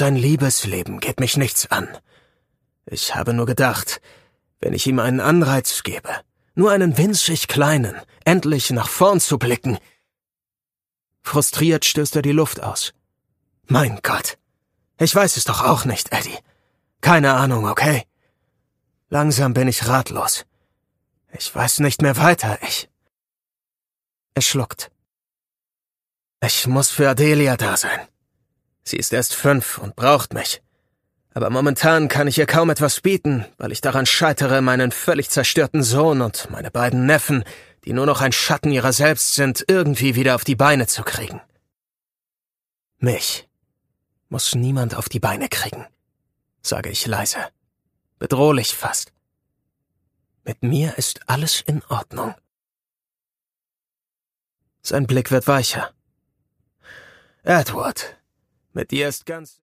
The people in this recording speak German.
Sein Liebesleben geht mich nichts an. Ich habe nur gedacht, wenn ich ihm einen Anreiz gebe, nur einen winzig kleinen, endlich nach vorn zu blicken. Frustriert stößt er die Luft aus. Mein Gott, ich weiß es doch auch nicht, Eddie. Keine Ahnung, okay? Langsam bin ich ratlos. Ich weiß nicht mehr weiter, Er schluckt. Ich muss für Adelia da sein. Sie ist erst 5 und braucht mich. Aber momentan kann ich ihr kaum etwas bieten, weil ich daran scheitere, meinen völlig zerstörten Sohn und meine beiden Neffen, die nur noch ein Schatten ihrer selbst sind, irgendwie wieder auf die Beine zu kriegen. Mich muss niemand auf die Beine kriegen, sage ich leise. Bedrohlich fast. Mit mir ist alles in Ordnung. Sein Blick wird weicher. Edward, mit dir ist ganz...